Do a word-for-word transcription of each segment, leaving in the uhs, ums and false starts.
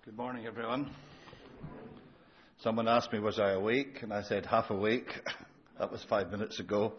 Good morning, everyone. Someone asked me, was I awake? And I said, half awake. That was five minutes ago.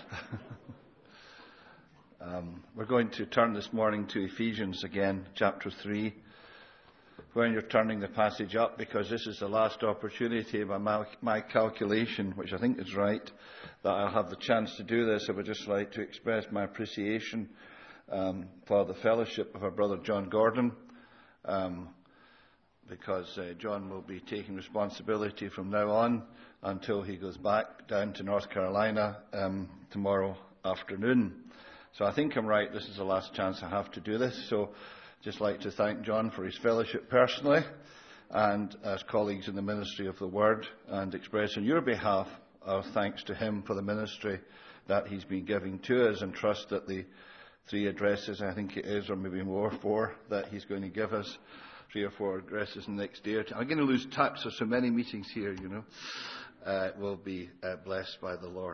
um, we're going to turn this morning to Ephesians again, chapter three. When you're turning the passage up, because this is the last opportunity by my, my calculation, which I think is right, that I'll have the chance to do this. I would just like to express my appreciation um, for the fellowship of our brother John Gordon. Um, because uh, John will be taking responsibility from now on until he goes back down to North Carolina um, tomorrow afternoon. So I think I'm right. This is the last chance I have to do this. So just like to thank John for his fellowship personally and as colleagues in the ministry of the Word, and express on your behalf our thanks to him for the ministry that he's been giving to us, and trust that the three addresses, I think it is, or maybe more, four, that he's going to give us, three or four addresses in the next day or two. I'm going to lose tax of so many meetings here, you know. Uh, will be uh, blessed by the Lord.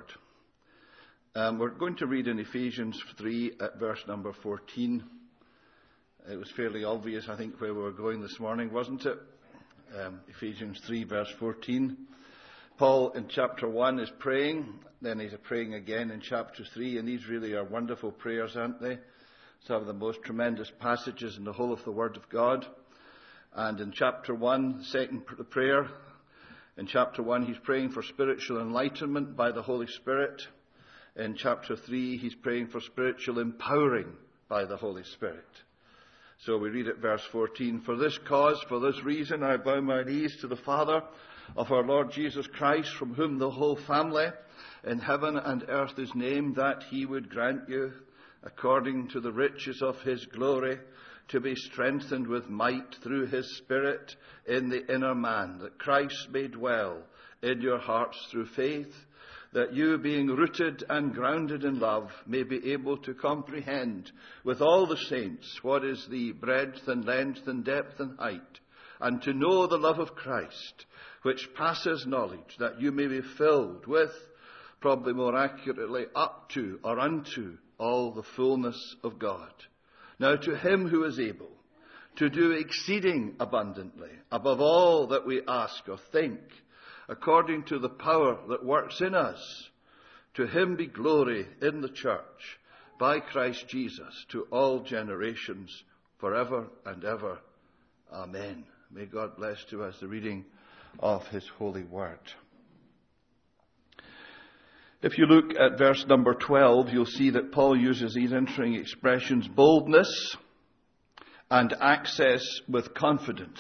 Um, we're going to read in Ephesians three at verse number fourteen. It was fairly obvious, I think, where we were going this morning, wasn't it? Um, Ephesians three, verse fourteen. Paul in chapter one is praying, then he's praying again in chapter three, and these really are wonderful prayers, aren't they? Some of the most tremendous passages in the whole of the Word of God. And in chapter one, second prayer, in chapter one, he's praying for spiritual enlightenment by the Holy Spirit. In chapter three, he's praying for spiritual empowering by the Holy Spirit. So we read at verse fourteen, "For this cause, for this reason, I bow my knees to the Father of our Lord Jesus Christ, from whom the whole family in heaven and earth is named, that he would grant you, according to the riches of his glory, to be strengthened with might through his Spirit in the inner man, that Christ may dwell in your hearts through faith, that you, being rooted and grounded in love, may be able to comprehend with all the saints what is the breadth and length and depth and height, and to know the love of Christ, which passes knowledge, that you may be filled with, probably more accurately, up to or unto all the fullness of God. Now to him who is able to do exceeding abundantly, above all that we ask or think, according to the power that works in us, to him be glory in the church, by Christ Jesus, to all generations, forever and ever. Amen." May God bless to us the reading of his holy word. If you look at verse number twelve, you'll see that Paul uses these entering expressions: boldness and access with confidence.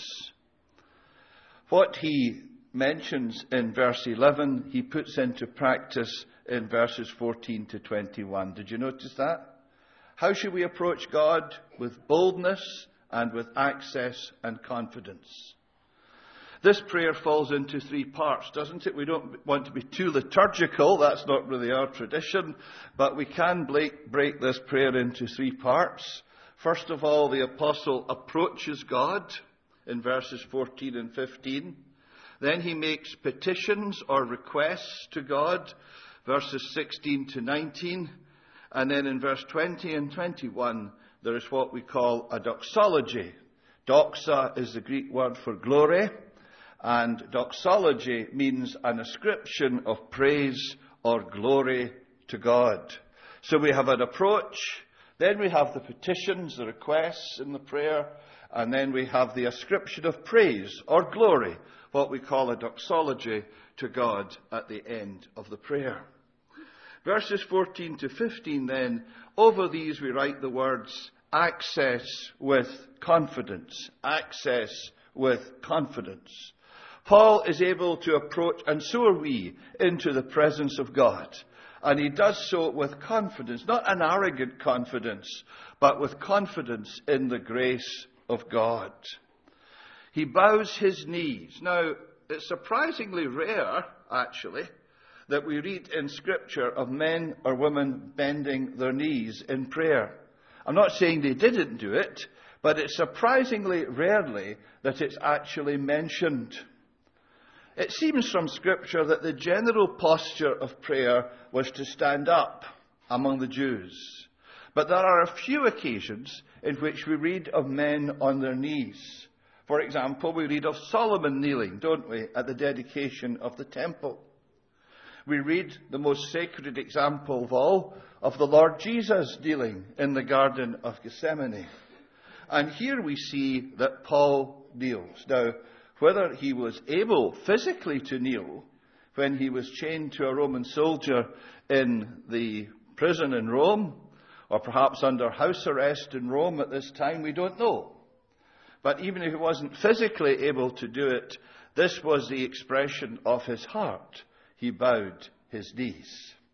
What he mentions in verse eleven, he puts into practice in verses fourteen to twenty-one. Did you notice that? How should we approach God? With boldness and with access and confidence. This prayer falls into three parts, doesn't it? We don't want to be too liturgical. That's not really our tradition. But we can break, break this prayer into three parts. First of all, the apostle approaches God in verses fourteen and fifteen. Then he makes petitions or requests to God, verses sixteen to nineteen. And then in verse twenty and twenty-one, there is what we call a doxology. Doxa is the Greek word for glory. And doxology means an ascription of praise or glory to God. So we have an approach, then we have the petitions, the requests in the prayer, and then we have the ascription of praise or glory, what we call a doxology to God at the end of the prayer. Verses fourteen to fifteen then, over these we write the words, access with confidence. Access with confidence. Paul is able to approach, and so are we, into the presence of God. And he does so with confidence, not an arrogant confidence, but with confidence in the grace of God. He bows his knees. Now, it's surprisingly rare, actually, that we read in Scripture of men or women bending their knees in prayer. I'm not saying they didn't do it, but it's surprisingly rarely that it's actually mentioned. It seems from Scripture that the general posture of prayer was to stand up among the Jews. But there are a few occasions in which we read of men on their knees. For example, we read of Solomon kneeling, don't we, at the dedication of the temple. We read the most sacred example of all of the Lord Jesus kneeling in the Garden of Gethsemane. And here we see that Paul kneels. Now, whether he was able physically to kneel when he was chained to a Roman soldier in the prison in Rome, or perhaps under house arrest in Rome at this time, we don't know. But even if he wasn't physically able to do it, this was the expression of his heart. He bowed his knees.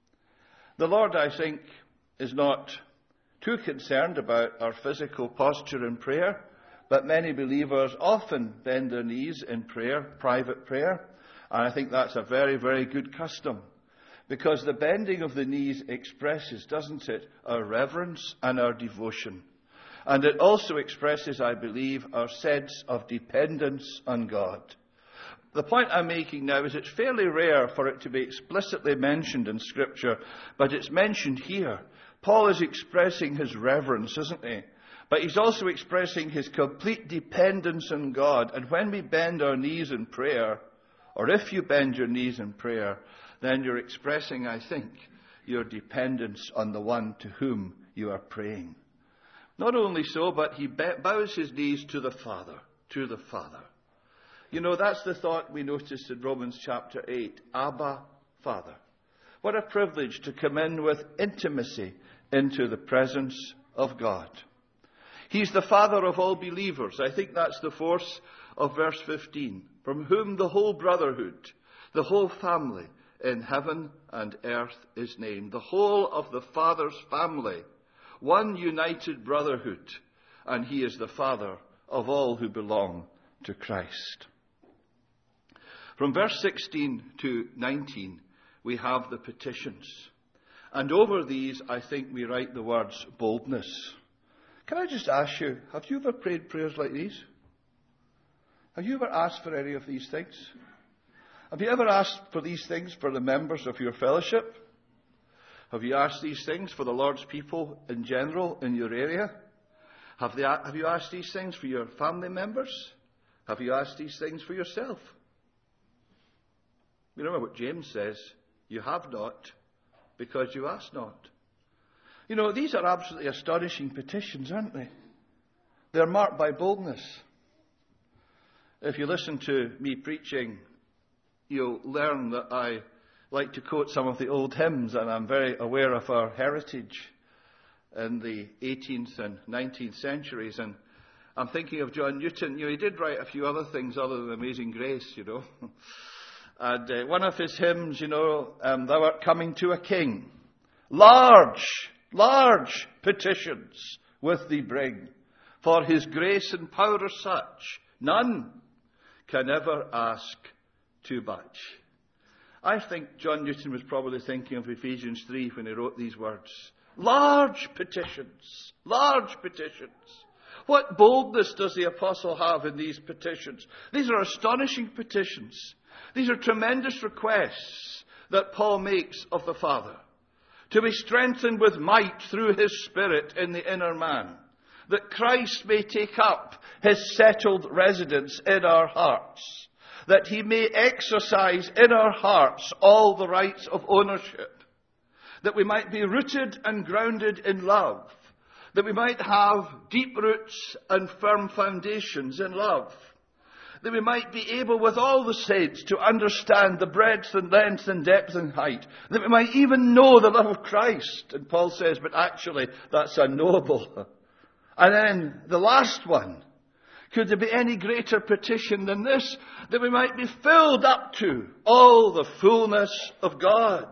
The Lord, I think, is not too concerned about our physical posture in prayer, but many believers often bend their knees in prayer, private prayer, and I think that's a very, very good custom. Because the bending of the knees expresses, doesn't it, our reverence and our devotion. And it also expresses, I believe, our sense of dependence on God. The point I'm making now is it's fairly rare for it to be explicitly mentioned in Scripture, but it's mentioned here. Paul is expressing his reverence, isn't he? But he's also expressing his complete dependence on God. And when we bend our knees in prayer, or if you bend your knees in prayer, then you're expressing, I think, your dependence on the one to whom you are praying. Not only so, but he bows his knees to the Father, to the Father. You know, that's the thought we notice in Romans chapter eight. Abba, Father. What a privilege to come in with intimacy into the presence of God. He's the Father of all believers. I think that's the force of verse fifteen. From whom the whole brotherhood, the whole family in heaven and earth is named. The whole of the Father's family. One united brotherhood, and he is the Father of all who belong to Christ. From verse sixteen to nineteen, we have the petitions. And over these, I think we write the words boldness. Can I just ask you, have you ever prayed prayers like these? Have you ever asked for any of these things? Have you ever asked for these things for the members of your fellowship? Have you asked these things for the Lord's people in general in your area? Have, they, have you asked these things for your family members? Have you asked these things for yourself? You remember what James says, you have not because you ask not. You know, these are absolutely astonishing petitions, aren't they? They're marked by boldness. If you listen to me preaching, you'll learn that I like to quote some of the old hymns, and I'm very aware of our heritage in the eighteenth and nineteenth centuries. And I'm thinking of John Newton. You know, he did write a few other things other than Amazing Grace, you know. And uh, one of his hymns, you know, um, Thou art coming to a king. Large, large petitions with thee bring. For his grace and power are such, none can ever ask too much. I think John Newton was probably thinking of Ephesians three when he wrote these words. Large petitions, large petitions. What boldness does the apostle have in these petitions? These are astonishing petitions. These are tremendous requests that Paul makes of the Father. To be strengthened with might through his Spirit in the inner man. That Christ may take up his settled residence in our hearts. That he may exercise in our hearts all the rights of ownership. That we might be rooted and grounded in love. That we might have deep roots and firm foundations in love. That we might be able with all the saints to understand the breadth and length and depth and height. That we might even know the love of Christ. And Paul says, but actually that's unknowable. And then the last one. Could there be any greater petition than this? That we might be filled up to all the fullness of God.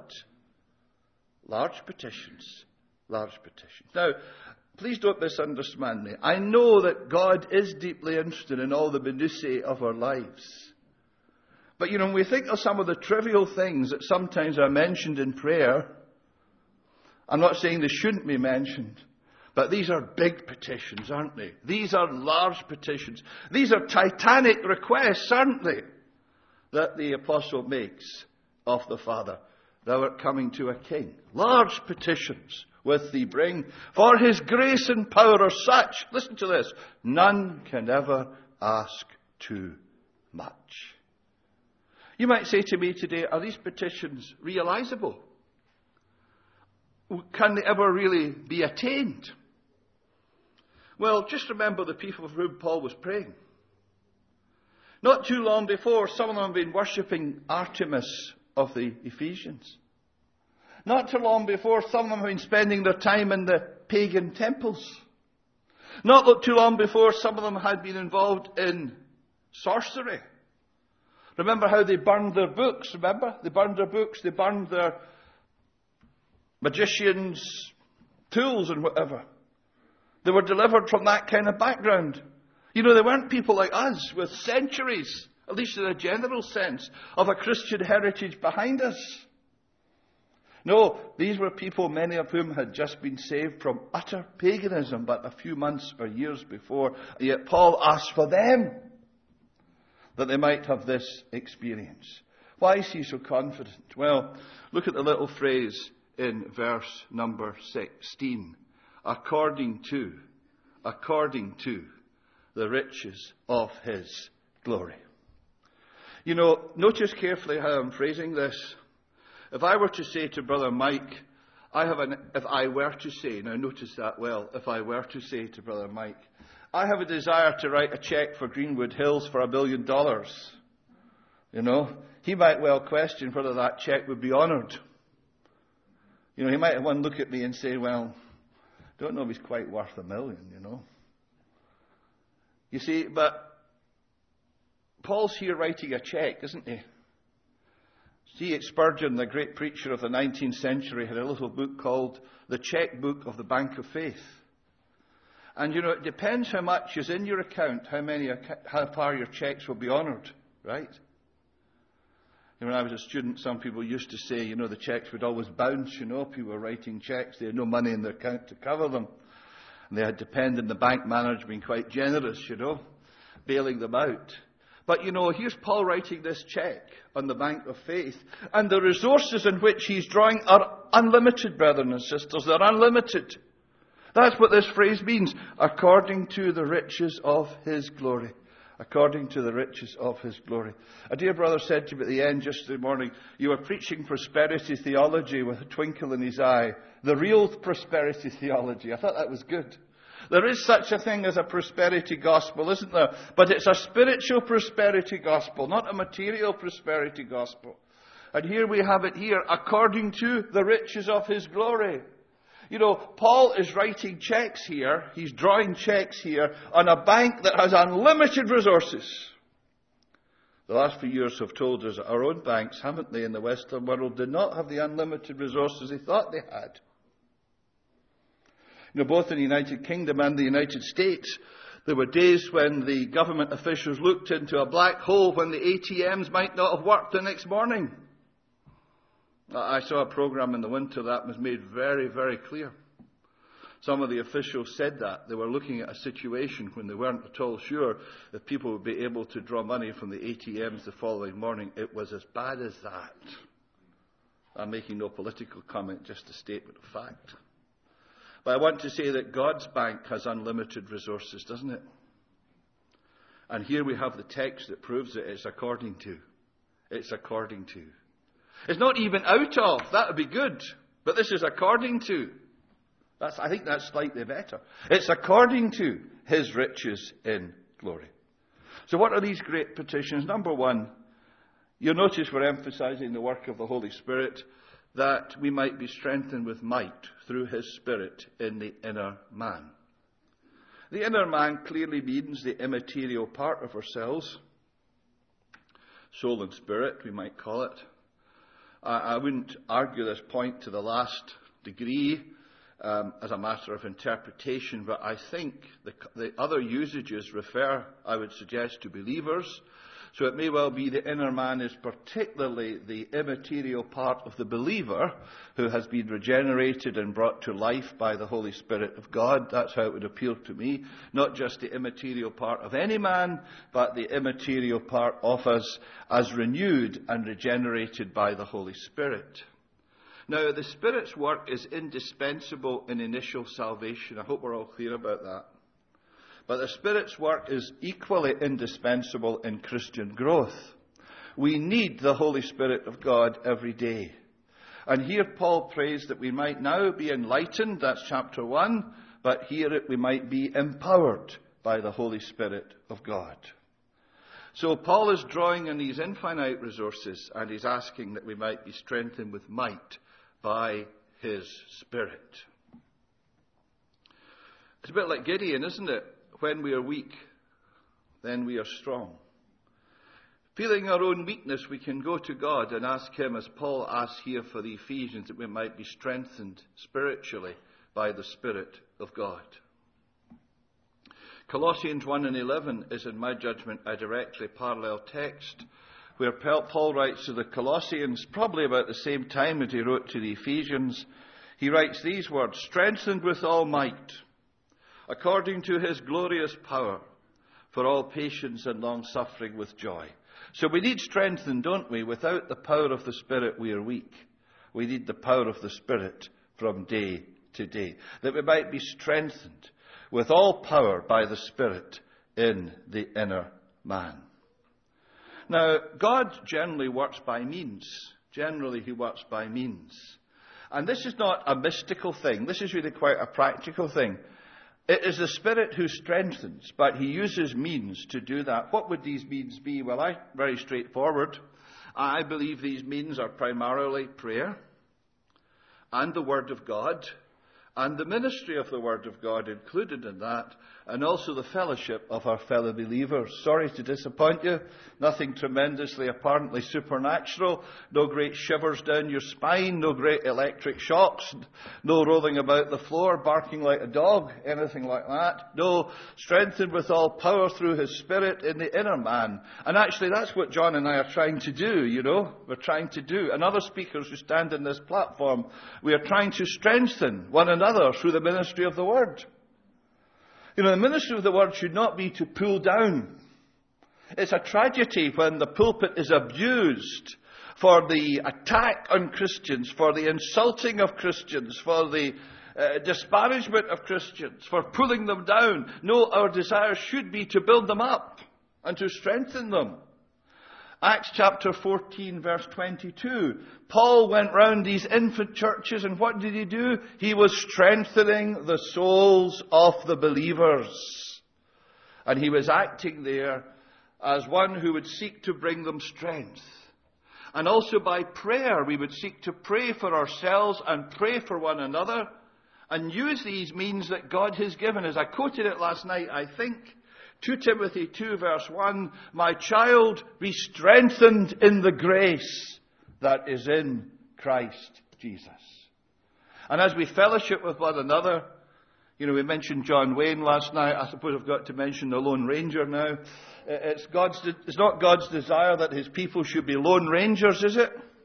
Large petitions. Large petitions. Now, please don't misunderstand me. I know that God is deeply interested in all the minutiae of our lives. But, you know, when we think of some of the trivial things that sometimes are mentioned in prayer, I'm not saying they shouldn't be mentioned. But these are big petitions, aren't they? These are large petitions. These are titanic requests, aren't they? That the apostle makes of the Father. Thou art coming to a king. Large petitions with thee bring. For his grace and power are such, listen to this, none can ever ask too much. You might say to me today, are these petitions realizable? Can they ever really be attained? Well, just remember the people for whom Paul was praying. Not too long before, some of them have been worshipping Artemis of the Ephesians. Not too long before, some of them have been spending their time in the pagan temples. Not too long before, some of them had been involved in sorcery. Remember how they burned their books, remember? They burned their books, they burned their magicians' tools and whatever. They were delivered from that kind of background. You know, they weren't people like us with centuries, at least in a general sense, of a Christian heritage behind us. No, these were people, many of whom had just been saved from utter paganism, but a few months or years before. Yet Paul asked for them, that they might have this experience. Why is he so confident? Well, look at the little phrase in verse number sixteen. According to, according to the riches of his glory. You know, notice carefully how I'm phrasing this. If I were to say to Brother Mike, I have an, if I were to say, now notice that well, if I were to say to Brother Mike, I have a desire to write a cheque for Greenwood Hills for a billion dollars. You know, he might well question whether that cheque would be honoured. You know, he might have one look at me and say, well, I don't know if he's quite worth a million, you know. You see, but Paul's here writing a cheque, isn't he? C H Spurgeon, the great preacher of the nineteenth century, had a little book called The Chequebook of the Bank of Faith. And, you know, it depends how much is in your account, how many, how far your cheques will be honoured, right? And when I was a student, some people used to say, you know, the cheques would always bounce, you know. People were writing cheques, they had no money in their account to cover them. And they had depended on the bank manager being quite generous, you know, bailing them out. But, you know, here's Paul writing this cheque on the Bank of Faith. And the resources in which he's drawing are unlimited, brethren and sisters. They're unlimited. That's what this phrase means. According to the riches of his glory. According to the riches of his glory. A dear brother said to me at the end just this morning, you were preaching prosperity theology with a twinkle in his eye. The real prosperity theology. I thought that was good. There is such a thing as a prosperity gospel, isn't there? But it's a spiritual prosperity gospel, not a material prosperity gospel. And here we have it here, according to the riches of his glory. You know, Paul is writing checks here, he's drawing checks here on a bank that has unlimited resources. The last few years have told us that our own banks, haven't they, in the Western world, did not have the unlimited resources they thought they had. You know, both in the United Kingdom and the United States, there were days when the government officials looked into a black hole when the A T Ms might not have worked the next morning. I saw a program in the winter that was made very, very clear. Some of the officials said that. They were looking at a situation when they weren't at all sure that people would be able to draw money from the A T Ms the following morning. It was as bad as that. I'm making no political comment, just a statement of fact. But I want to say that God's bank has unlimited resources, doesn't it? And here we have the text that proves it. It's according to. It's according to. It's not even out of. That would be good. But this is according to. That's, I think that's slightly better. It's according to his riches in glory. So what are these great petitions? Number one, you'll notice we're emphasizing the work of the Holy Spirit, that we might be strengthened with might through his Spirit in the inner man. The inner man clearly means the immaterial part of ourselves. Soul and spirit, we might call it. I, I wouldn't argue this point to the last degree um, as a matter of interpretation, but I think the, the other usages refer, I would suggest, to believers. So it may well be the inner man is particularly the immaterial part of the believer who has been regenerated and brought to life by the Holy Spirit of God. That's how it would appeal to me. Not just the immaterial part of any man, but the immaterial part of us as renewed and regenerated by the Holy Spirit. Now, the Spirit's work is indispensable in initial salvation. I hope we're all clear about that. But the Spirit's work is equally indispensable in Christian growth. We need the Holy Spirit of God every day. And here Paul prays that we might now be enlightened, that's chapter one, but here we might be empowered by the Holy Spirit of God. So Paul is drawing on these infinite resources, and he's asking that we might be strengthened with might by his Spirit. It's a bit like Gideon, isn't it? When we are weak, then we are strong. Feeling our own weakness, we can go to God and ask him, as Paul asks here for the Ephesians, that we might be strengthened spiritually by the Spirit of God. Colossians one and eleven is, in my judgment, a directly parallel text where Paul writes to the Colossians, probably about the same time as he wrote to the Ephesians. He writes these words, "Strengthened with all might, according to his glorious power, for all patience and long-suffering with joy." So we need strengthened, don't we? Without the power of the Spirit, we are weak. We need the power of the Spirit from day to day, that we might be strengthened with all power by the Spirit in the inner man. Now, God generally works by means. Generally, he works by means. And this is not a mystical thing. This is really quite a practical thing. It is the Spirit who strengthens, but he uses means to do that. What would these means be? Well, I, very straightforward. I believe these means are primarily prayer and the Word of God, and the ministry of the Word of God included in that, and also the fellowship of our fellow believers. Sorry to disappoint you. Nothing tremendously apparently supernatural. No great shivers down your spine. No great electric shocks. No rolling about the floor, barking like a dog. Anything like that. No, strengthened with all power through his Spirit in the inner man. And actually that's what John and I are trying to do, you know. We're trying to do. And other speakers who stand in this platform, we are trying to strengthen one another through the ministry of the Word. You know, the ministry of the Word should not be to pull down. It's a tragedy when the pulpit is abused for the attack on Christians, for the insulting of Christians, for the uh, disparagement of Christians, for pulling them down. No, our desire should be to build them up and to strengthen them. Acts chapter fourteen, verse twenty-two. Paul went round these infant churches, and what did he do? He was strengthening the souls of the believers. And he was acting there as one who would seek to bring them strength. And also by prayer, we would seek to pray for ourselves and pray for one another, and use these means that God has given us. I quoted it last night, I think. Second Timothy two, verse one, "My child, be strengthened in the grace that is in Christ Jesus." And as we fellowship with one another, you know, we mentioned John Wayne last night. I suppose I've got to mention the Lone Ranger now. It's, God's, it's not God's desire that his people should be lone rangers, is it?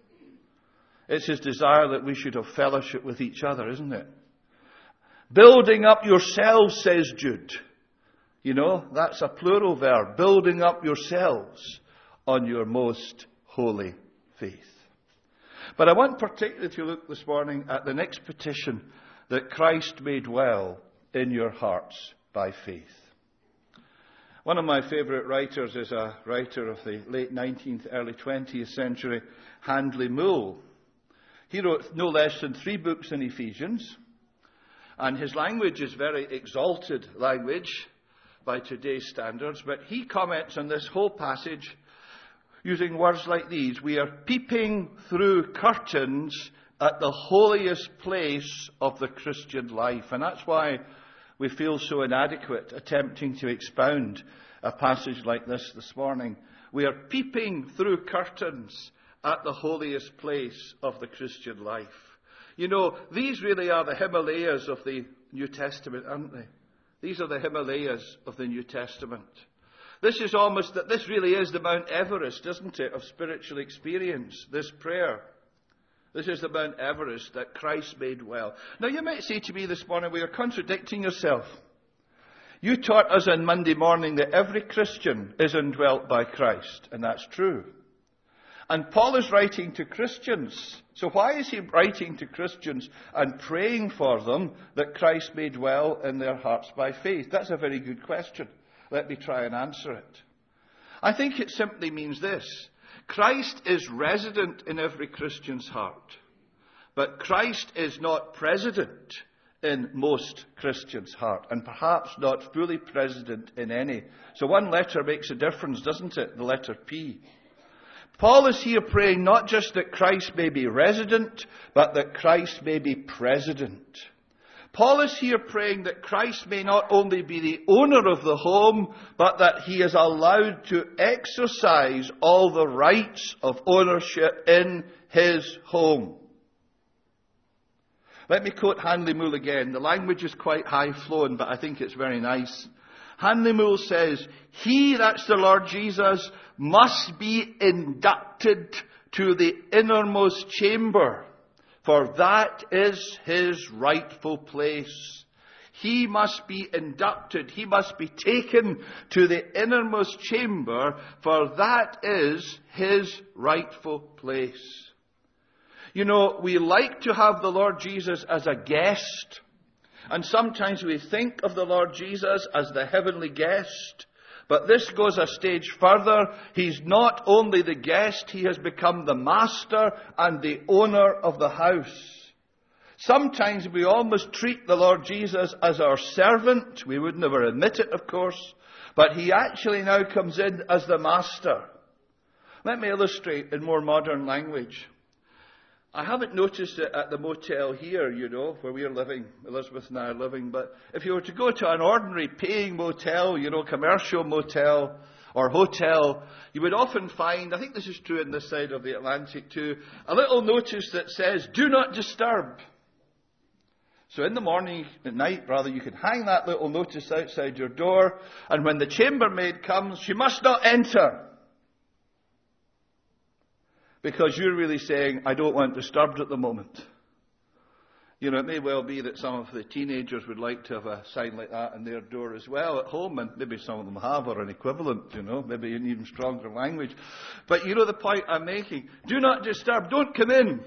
It's his desire that we should have fellowship with each other, isn't it? Building up yourselves, says Jude. You know, that's a plural verb. Building up yourselves on your most holy faith. But I want particularly to look this morning at the next petition, that Christ may dwell in your hearts by faith. One of my favourite writers is a writer of the late nineteenth, early twentieth century, Handley Moule. He wrote no less than three books in Ephesians, and his language is very exalted language by today's standards, but he comments on this whole passage using words like these: "We are peeping through curtains at the holiest place of the Christian life." And that's why we feel so inadequate attempting to expound a passage like this this morning. We are peeping through curtains at the holiest place of the Christian life. You know, these really are the Himalayas of the New Testament, aren't they? These are the Himalayas of the New Testament. This is almost, that this really is the Mount Everest, isn't it, of spiritual experience, this prayer. This is the Mount Everest that Christ made well. Now you might say to me this morning, well, you're contradicting yourself. You taught us on Monday morning that every Christian is indwelt by Christ, and that's true. And Paul is writing to Christians. So why is he writing to Christians and praying for them that Christ may dwell in their hearts by faith? That's a very good question. Let me try and answer it. I think it simply means this. Christ is resident in every Christian's heart. But Christ is not president in most Christians' heart, and perhaps not fully president in any. So one letter makes a difference, doesn't it? The letter P. Paul is here praying not just that Christ may be resident, but that Christ may be president. Paul is here praying that Christ may not only be the owner of the home, but that he is allowed to exercise all the rights of ownership in his home. Let me quote Hanley Moule again. The language is quite high-flown, but I think it's very nice. Hanley Moule says, he, that's the Lord Jesus, must be inducted to the innermost chamber, for that is his rightful place. He must be inducted, he must be taken to the innermost chamber, for that is his rightful place. You know, we like to have the Lord Jesus as a guest. And sometimes we think of the Lord Jesus as the heavenly guest. But this goes a stage further. He's not only the guest, he has become the master and the owner of the house. Sometimes we almost treat the Lord Jesus as our servant. We would never admit it, of course. But he actually now comes in as the master. Let me illustrate in more modern language. I haven't noticed it at the motel here, you know, where we're living, Elizabeth and I are living, but if you were to go to an ordinary paying motel, you know, commercial motel or hotel, you would often find, I think this is true in this side of the Atlantic too, a little notice that says, do not disturb. So in the morning, at night rather, you can hang that little notice outside your door, and when the chambermaid comes, she must not enter. Because you're really saying, I don't want disturbed at the moment. You know, it may well be that some of the teenagers would like to have a sign like that on their door as well at home, and maybe some of them have, or an equivalent, you know, maybe in even stronger language. But you know the point I'm making. Do not disturb, don't come in.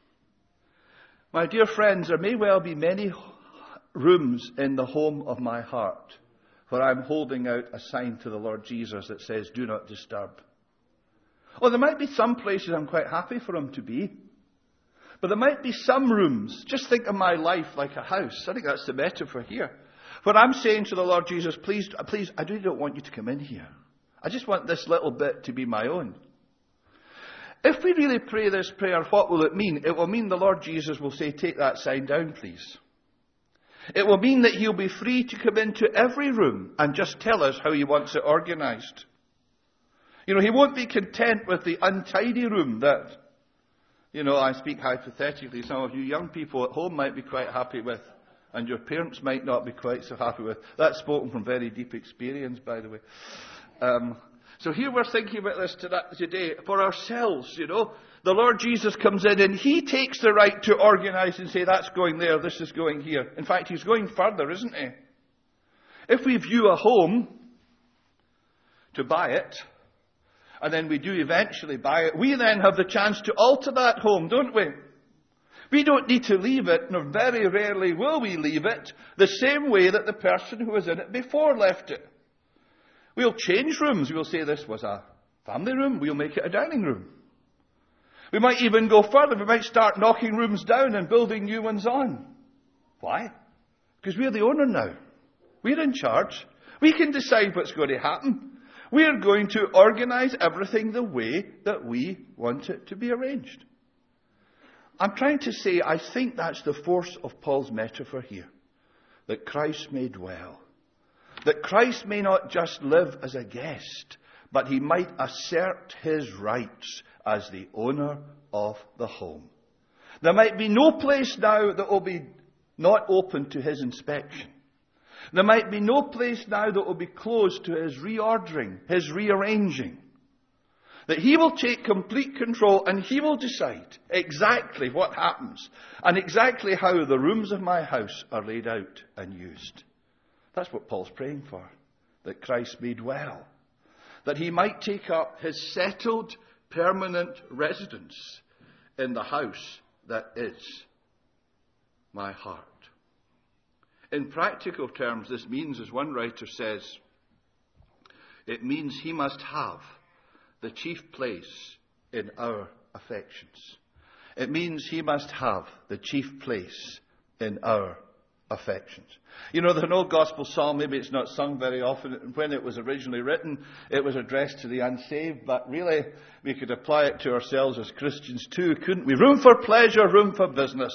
My dear friends, there may well be many rooms in the home of my heart where I'm holding out a sign to the Lord Jesus that says, do not disturb. Or there might be some places I'm quite happy for him to be. But there might be some rooms, just think of my life like a house. I think that's the metaphor here. Where I'm saying to the Lord Jesus, please, please, I really don't want you to come in here. I just want this little bit to be my own. If we really pray this prayer, what will it mean? It will mean the Lord Jesus will say, take that sign down, please. It will mean that he'll be free to come into every room and just tell us how he wants it organized. You know, he won't be content with the untidy room that, you know, I speak hypothetically, some of you young people at home might be quite happy with, and your parents might not be quite so happy with. That's spoken from very deep experience, by the way. Um, so here we're thinking about this today for ourselves, you know. The Lord Jesus comes in and he takes the right to organize and say, that's going there, this is going here. In fact, he's going further, isn't he? If we view a home to buy it, and then we do eventually buy it, we then have the chance to alter that home, don't we? We don't need to leave it, nor very rarely will we leave it, the same way that the person who was in it before left it. We'll change rooms. We'll say this was a family room. We'll make it a dining room. We might even go further. We might start knocking rooms down and building new ones on. Why? Because we're the owner now. We're in charge. We can decide what's going to happen. We are going to organize everything the way that we want it to be arranged. I'm trying to say, I think that's the force of Paul's metaphor here. That Christ may dwell. That Christ may not just live as a guest, but he might assert his rights as the owner of the home. There might be no place now that will be not open to his inspection. There might be no place now that will be closed to his reordering, his rearranging. That he will take complete control and he will decide exactly what happens and exactly how the rooms of my house are laid out and used. That's what Paul's praying for, that Christ may dwell. That he might take up his settled, permanent residence in the house that is my heart. In practical terms, this means, as one writer says, it means he must have the chief place in our affections. It means he must have the chief place in our affections. You know, there's an old gospel psalm, maybe it's not sung very often. When it was originally written, it was addressed to the unsaved, but really we could apply it to ourselves as Christians too, couldn't we? Room for pleasure, room for business.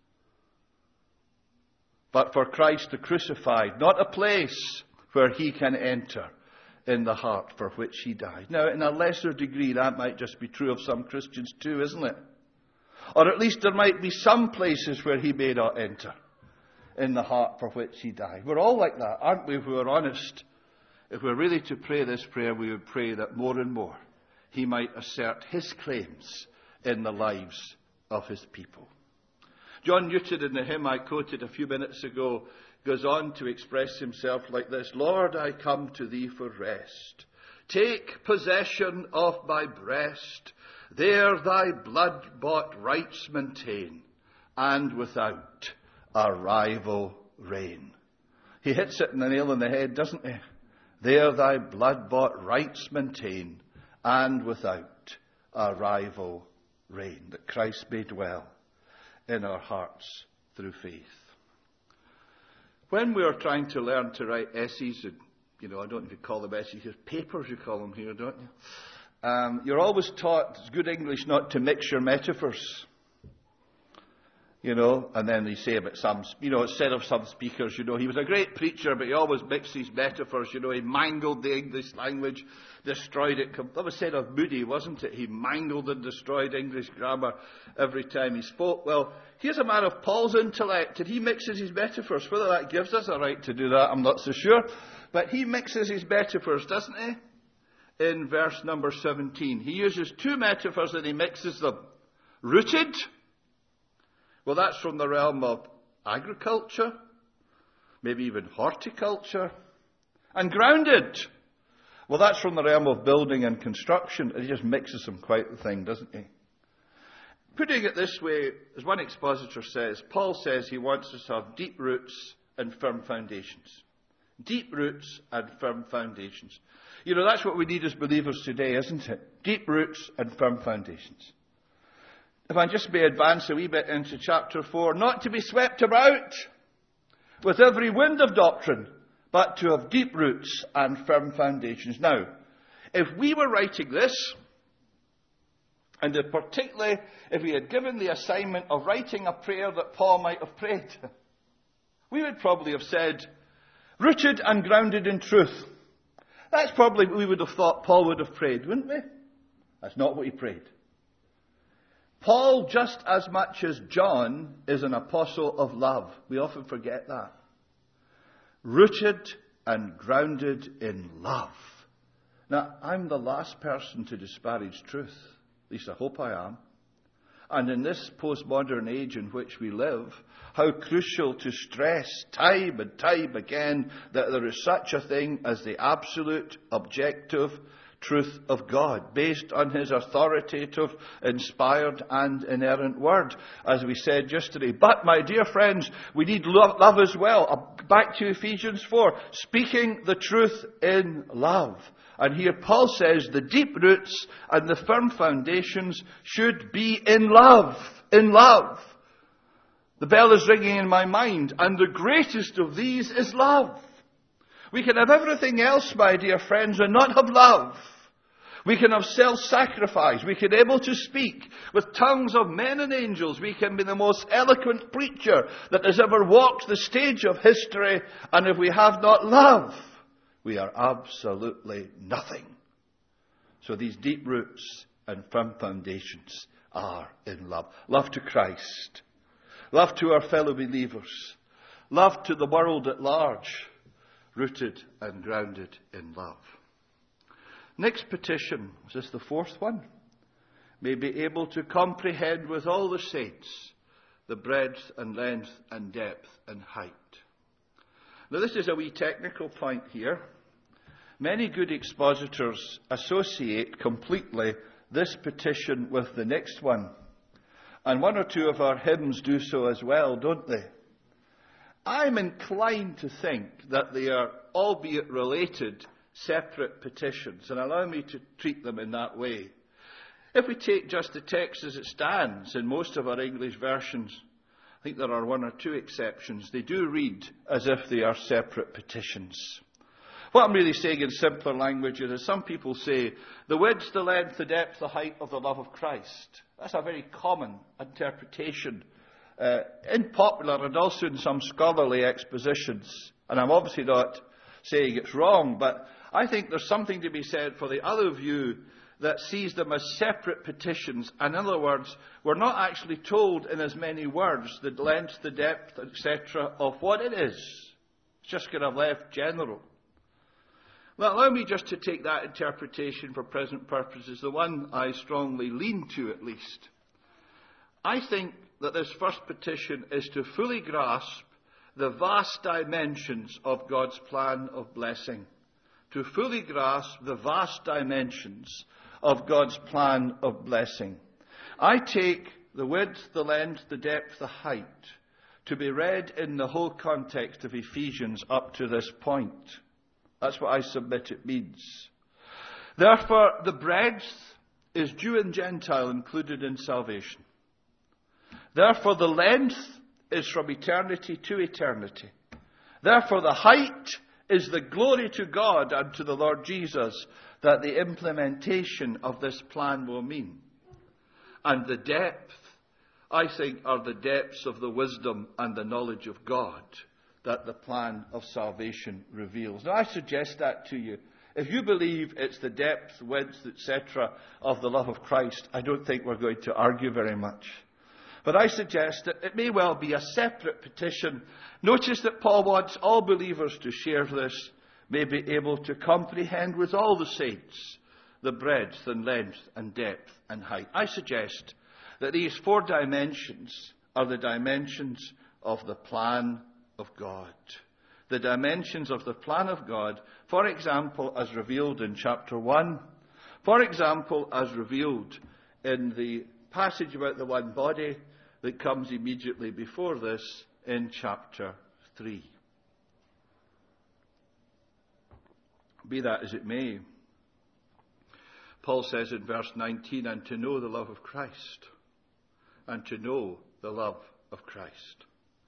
But for Christ the crucified, not a place where he can enter in the heart for which he died. Now, in a lesser degree, that might just be true of some Christians too, isn't it? Or at least there might be some places where he may not enter in the heart for which he died. We're all like that, aren't we, if we're honest? If we're really to pray this prayer, we would pray that more and more he might assert his claims in the lives of his people. John Newton, in the hymn I quoted a few minutes ago, goes on to express himself like this: Lord, I come to thee for rest. Take possession of my breast. There thy blood-bought rights maintain, and without a rival reign. He hits it in the nail on the head, doesn't he? There thy blood-bought rights maintain, and without a rival reign. That Christ may dwell in our hearts through faith. When we are trying to learn to write essays, and, you know, I don't know if you call them essays, papers you call them here, don't you? Um, you're always taught, it's good English, not to mix your metaphors. You know, and then they say about some, you know, said of some speakers, you know, he was a great preacher, but he always mixed his metaphors, you know, he mangled the English language, destroyed it. That was said of Moody, wasn't it? He mangled and destroyed English grammar every time he spoke. Well, here's a man of Paul's intellect, and he mixes his metaphors. Whether that gives us a right to do that, I'm not so sure. But he mixes his metaphors, doesn't he? In verse number seventeen. He uses two metaphors and he mixes them. Rooted. Well, that's from the realm of agriculture, maybe even horticulture. And grounded. Well, that's from the realm of building and construction. He just mixes them quite the thing, doesn't he? Putting it this way, as one expositor says, Paul says he wants us to have deep roots and firm foundations. Deep roots and firm foundations. You know, that's what we need as believers today, isn't it? Deep roots and firm foundations. If I just may advance a wee bit into chapter four, not to be swept about with every wind of doctrine, but to have deep roots and firm foundations. Now, if we were writing this, and if particularly if we had given the assignment of writing a prayer that Paul might have prayed, we would probably have said, rooted and grounded in truth. That's probably what we would have thought Paul would have prayed, wouldn't we? That's not what he prayed. Paul, just as much as John, is an apostle of love. We often forget that. Rooted and grounded in love. Now, I'm the last person to disparage truth. At least I hope I am. And in this postmodern age in which we live, how crucial to stress time and time again that there is such a thing as the absolute, objective truth of God, based on his authoritative, inspired and inerrant word, as we said yesterday. But, my dear friends, we need love, love as well. Back to Ephesians four, speaking the truth in love. And here Paul says the deep roots and the firm foundations should be in love. In love. The bell is ringing in my mind, and the greatest of these is love. We can have everything else, my dear friends, and not have love. We can have self-sacrifice. We can be able to speak with tongues of men and angels. We can be the most eloquent preacher that has ever walked the stage of history. And if we have not love, we are absolutely nothing. So these deep roots and firm foundations are in love. Love to Christ. Love to our fellow believers. Love to the world at large. Rooted and grounded in love. Next petition, is this the fourth one? May be able to comprehend with all the saints the breadth and length and depth and height. Now this is a wee technical point here. Many good expositors associate completely this petition with the next one. And one or two of our hymns do so as well, don't they? I'm inclined to think that they are, albeit related, separate petitions, and allow me to treat them in that way. If we take just the text as it stands in most of our English versions, I think there are one or two exceptions, they do read as if they are separate petitions. What I'm really saying in simpler language is, some people say, the width, the length, the depth, the height of the love of Christ. That's a very common interpretation uh, in popular and also in some scholarly expositions. And I'm obviously not saying it's wrong, but I think there's something to be said for the other view that sees them as separate petitions. In other words, we're not actually told in as many words the length, the depth, et cetera of what it is. It's just kind of left general. Well, allow me just to take that interpretation for present purposes, the one I strongly lean to at least. I think that this first petition is to fully grasp the vast dimensions of God's plan of blessing. To fully grasp the vast dimensions of God's plan of blessing. I take the width, the length, the depth, the height to be read in the whole context of Ephesians up to this point. That's what I submit it means. Therefore, the breadth is Jew and Gentile included in salvation. Therefore, the length is from eternity to eternity. Therefore, the height is the glory to God and to the Lord Jesus that the implementation of this plan will mean. And the depth, I think, are the depths of the wisdom and the knowledge of God that the plan of salvation reveals. Now, I suggest that to you. If you believe it's the depth, width, et cetera of the love of Christ, I don't think we're going to argue very much. But I suggest that it may well be a separate petition. Notice that Paul wants all believers to share this, may be able to comprehend with all the saints the breadth and length and depth and height. I suggest that these four dimensions are the dimensions of the plan of God. The dimensions of the plan of God, for example, as revealed in chapter one. For example, as revealed in the passage about the one body that comes immediately before this in chapter three. Be that as it may, Paul says in verse nineteen, and to know the love of Christ, and to know the love of Christ.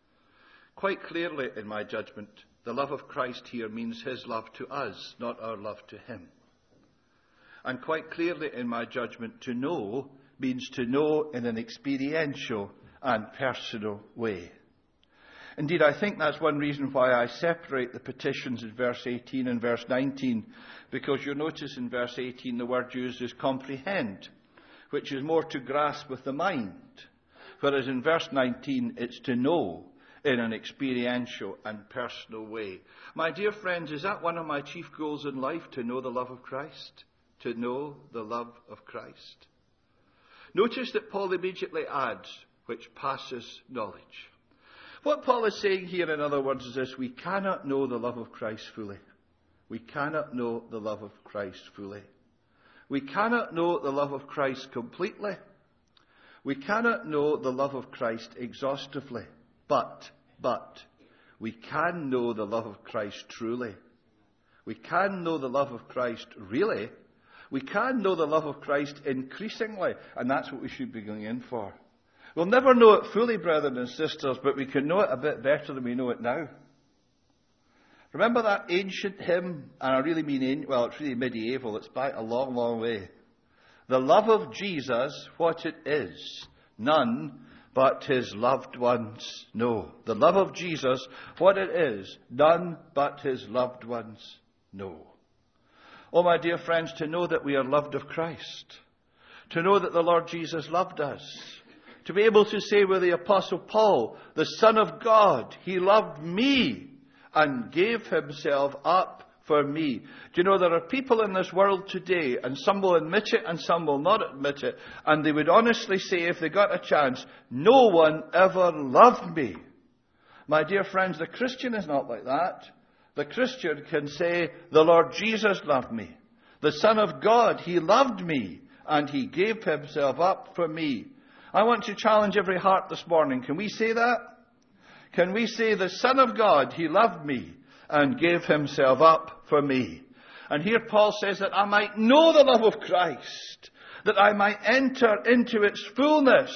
Quite clearly, in my judgment, the love of Christ here means his love to us, not our love to him. And quite clearly, in my judgment, to know means to know in an experiential and personal way. Indeed, I think that's one reason why I separate the petitions in verse eighteen and verse nineteen, because you'll notice in verse eighteen the word used is comprehend, which is more to grasp with the mind, whereas in verse nineteen it's to know in an experiential and personal way. My dear friends, is that one of my chief goals in life, to know the love of Christ? To know the love of Christ. Notice that Paul immediately adds, which passes knowledge. What Paul is saying here, in other words, is this: we cannot know the love of Christ fully. We cannot know the love of Christ fully. We cannot know the love of Christ completely. We cannot know the love of Christ exhaustively. But, but, we can know the love of Christ truly. We can know the love of Christ really. We can know the love of Christ increasingly. And that's what we should be going in for. We'll never know it fully, brethren and sisters, but we can know it a bit better than we know it now. Remember that ancient hymn, and I really mean, well, it's really medieval, it's back a long, long way. The love of Jesus, what it is, none but his loved ones know. The love of Jesus, what it is, none but his loved ones know. Oh, my dear friends, to know that we are loved of Christ, to know that the Lord Jesus loved us, to be able to say with the Apostle Paul, the Son of God, he loved me and gave himself up for me. Do you know, there are people in this world today, and some will admit it and some will not admit it, and they would honestly say, if they got a chance, no one ever loved me. My dear friends, the Christian is not like that. The Christian can say, the Lord Jesus loved me. The Son of God, he loved me and he gave himself up for me. I want to challenge every heart this morning. Can we say that? Can we say, the Son of God, he loved me and gave himself up for me? And here Paul says that I might know the love of Christ, that I might enter into its fullness,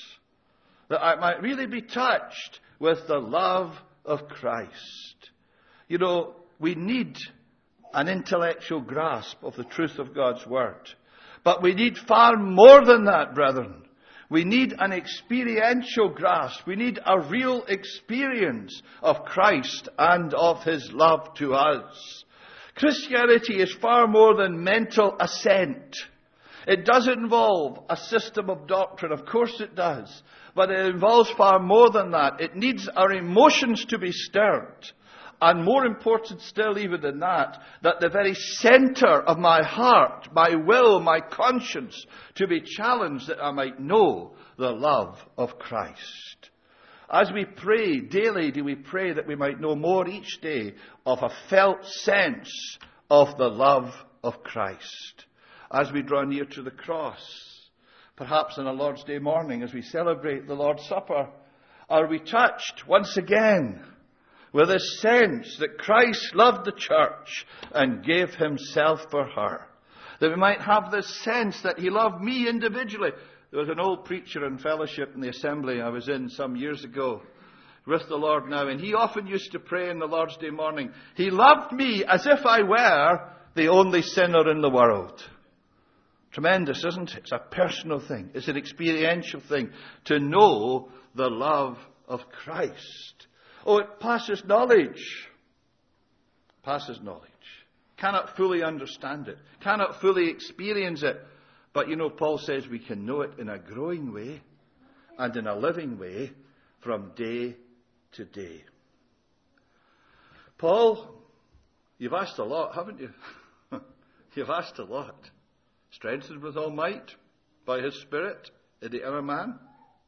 that I might really be touched with the love of Christ. You know, we need an intellectual grasp of the truth of God's word. But we need far more than that, brethren. We need an experiential grasp. We need a real experience of Christ and of his love to us. Christianity is far more than mental assent. It does involve a system of doctrine. Of course it does. But it involves far more than that. It needs our emotions to be stirred. And more important still even than that, that the very center of my heart, my will, my conscience, to be challenged that I might know the love of Christ. As we pray daily, do we pray that we might know more each day of a felt sense of the love of Christ. As we draw near to the cross, perhaps on a Lord's Day morning as we celebrate the Lord's Supper, are we touched once again with a sense that Christ loved the church and gave himself for her? That we might have this sense that he loved me individually. There was an old preacher in fellowship in the assembly I was in some years ago, with the Lord now, and he often used to pray in the Lord's Day morning, he loved me as if I were the only sinner in the world. Tremendous, isn't it? It's a personal thing. It's an experiential thing to know the love of Christ. Oh, it passes knowledge. Passes knowledge. Cannot fully understand it. Cannot fully experience it. But you know, Paul says we can know it in a growing way and in a living way from day to day. Paul, you've asked a lot, haven't you? You've asked a lot. Strengthened with all might by his Spirit in the inner man.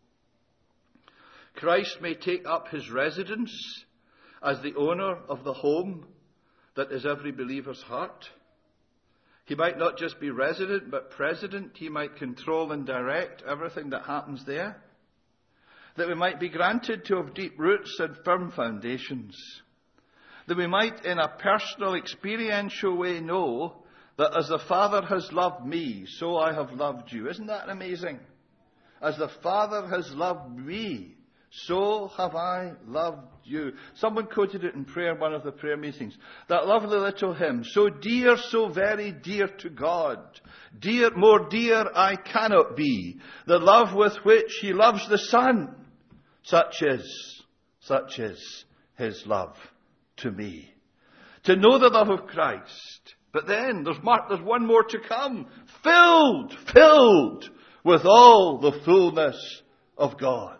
Christ may take up his residence as the owner of the home that is every believer's heart. He might not just be resident, but president. He might control and direct everything that happens there. That we might be granted to have deep roots and firm foundations. That we might, in a personal, experiential way, know that as the Father has loved me, so I have loved you. Isn't that amazing? As the Father has loved me, so have I loved you. Someone quoted it in prayer, one of the prayer meetings. That lovely little hymn, so dear, so very dear to God. Dear, more dear I cannot be. The love with which he loves the Son. Such is, such is his love to me. To know the love of Christ. But then there's, more, there's one more to come. Filled, filled with all the fullness of God.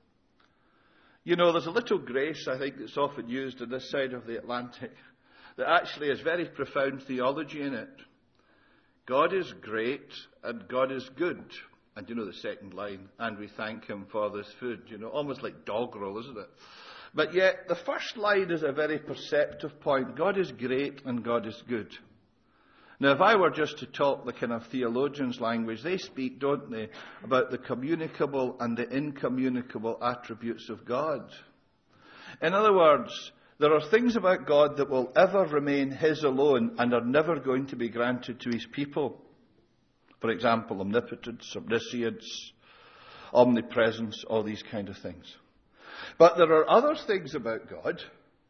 You know, there's a little grace, I think, that's often used on this side of the Atlantic that actually has very profound theology in it. God is great and God is good. And you know the second line, and we thank him for this food. You know, almost like doggerel, isn't it? But yet, the first line is a very perceptive point. God is great and God is good. Now, if I were just to talk the kind of theologians' language, they speak, don't they, about the communicable and the incommunicable attributes of God. In other words, there are things about God that will ever remain his alone and are never going to be granted to his people. For example, omnipotence, omniscience, omnipresence, all these kind of things. But there are other things about God.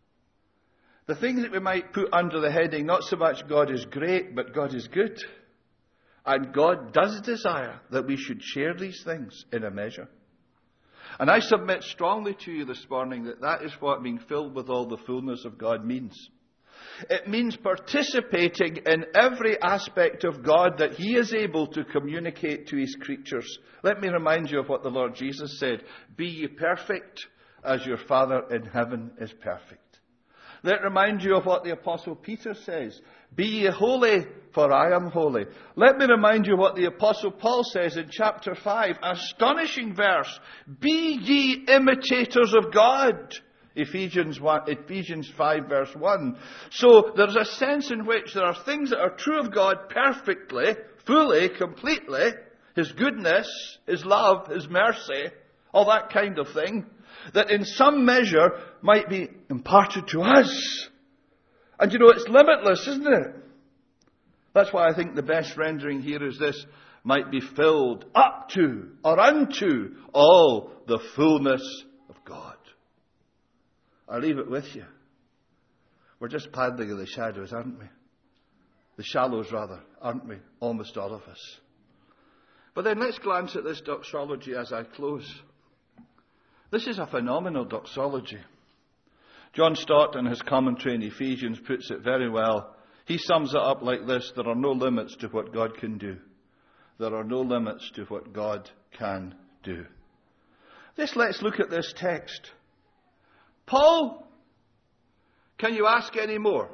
The things that we might put under the heading, not so much God is great, but God is good. And God does desire that we should share these things in a measure. And I submit strongly to you this morning that that is what being filled with all the fullness of God means. It means participating in every aspect of God that he is able to communicate to his creatures. Let me remind you of what the Lord Jesus said. Be ye perfect as your Father in heaven is perfect. Let me remind you of what the Apostle Peter says. Be ye holy, for I am holy. Let me remind you what the Apostle Paul says in chapter five. Astonishing verse. Be ye imitators of God. Ephesians one, Ephesians five verse one. So there's a sense in which there are things that are true of God perfectly, fully, completely. His goodness, His love, His mercy, all that kind of thing, that in some measure might be imparted to us. And you know, it's limitless, isn't it? That's why I think the best rendering here is this: might be filled up to or unto all the fullness of God. I leave it with you. We're just paddling in the shadows, aren't we? The shallows, rather, aren't we? Almost all of us. But then let's glance at this doxology as I close. This is a phenomenal doxology. John Stott, in his commentary in Ephesians, puts it very well. He sums it up like this: there are no limits to what God can do. There are no limits to what God can do. Just let's look at this text. Paul, can you ask any more?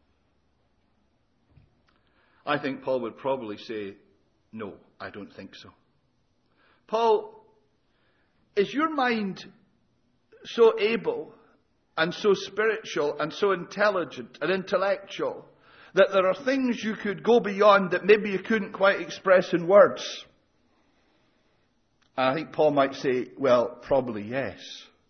I think Paul would probably say, no, I don't think so. Paul, is your mind so able and so spiritual and so intelligent and intellectual that there are things you could go beyond that maybe you couldn't quite express in words? I think Paul might say, well, probably yes.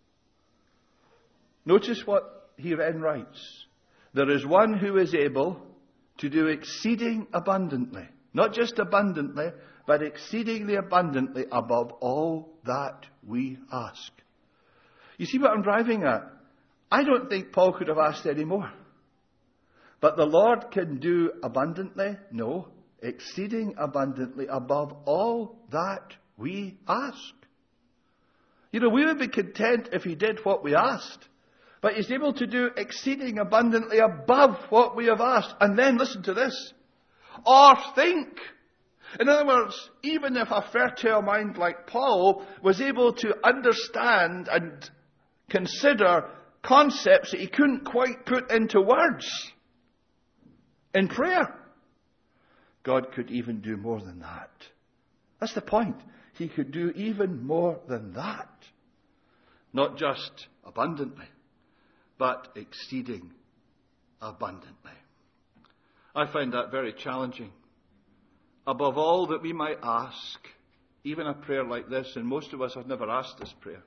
Notice what he then writes. There is one who is able to do exceeding abundantly. Not just abundantly, but exceedingly abundantly above all that we ask. You see what I'm driving at? I don't think Paul could have asked any more. But the Lord can do abundantly, no, exceeding abundantly above all that we ask. You know, we would be content if He did what we asked. But He's able to do exceeding abundantly above what we have asked. And then listen to this. Or think. In other words, even if a fertile mind like Paul was able to understand and consider concepts that he couldn't quite put into words in prayer, God could even do more than that. That's the point. He could do even more than that. Not just abundantly, but exceeding abundantly. I find that very challenging. Above all that we might ask, even a prayer like this, and most of us have never asked this prayer.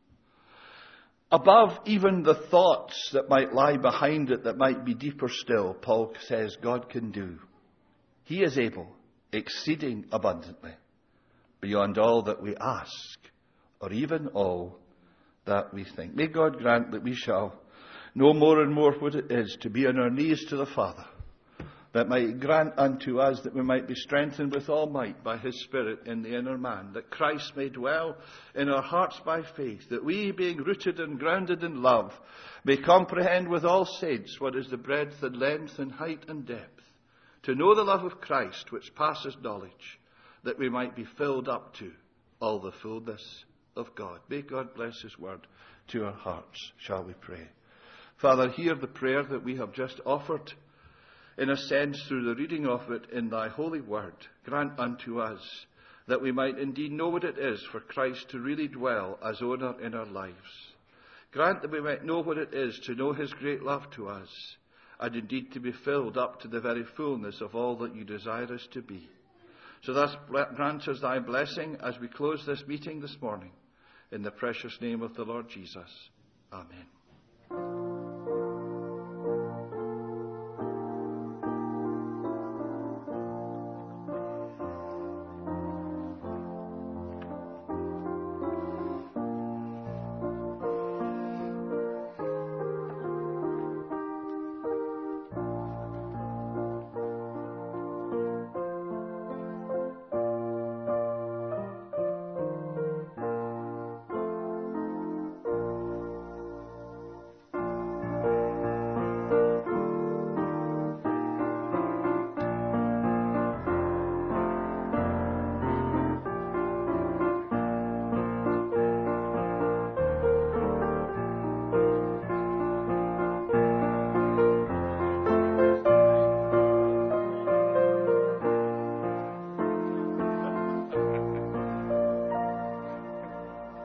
Above even the thoughts that might lie behind it that might be deeper still, Paul says God can do. He is able, exceeding abundantly, beyond all that we ask, or even all that we think. May God grant that we shall know more and more what it is to be on our knees to the Father, that might grant unto us that we might be strengthened with all might by His Spirit in the inner man, that Christ may dwell in our hearts by faith, that we, being rooted and grounded in love, may comprehend with all saints what is the breadth and length and height and depth, to know the love of Christ which passes knowledge, that we might be filled up to all the fullness of God. May God bless His word to our hearts. Shall we pray? Father, hear the prayer that we have just offered, in a sense, through the reading of it in Thy holy word. Grant unto us that we might indeed know what it is for Christ to really dwell as owner in our lives. Grant that we might know what it is to know His great love to us, and indeed to be filled up to the very fullness of all that You desire us to be. So thus grant us Thy blessing as we close this meeting this morning. In the precious name of the Lord Jesus. Amen.